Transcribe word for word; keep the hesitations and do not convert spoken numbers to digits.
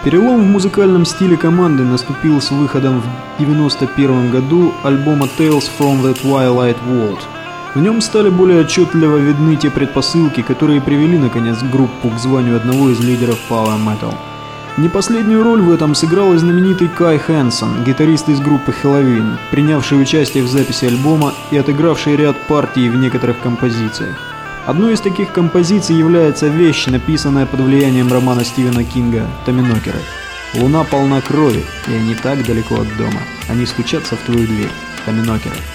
Перелом в музыкальном стиле команды наступил с выходом в девяносто первом году альбома Tales from the Twilight World. В нем стали более отчетливо видны те предпосылки, которые привели наконец группу к званию одного из лидеров Power Metal. Не последнюю роль в этом сыграл и знаменитый Кай Хэнсон, гитарист из группы Helloween, принявший участие в записи альбома и отыгравший ряд партий в некоторых композициях. Одной из таких композиций является вещь, написанная под влиянием романа Стивена Кинга «Томминокеры». Луна полна крови, и они так далеко от дома. Они стучатся в твою дверь. Томминокеры.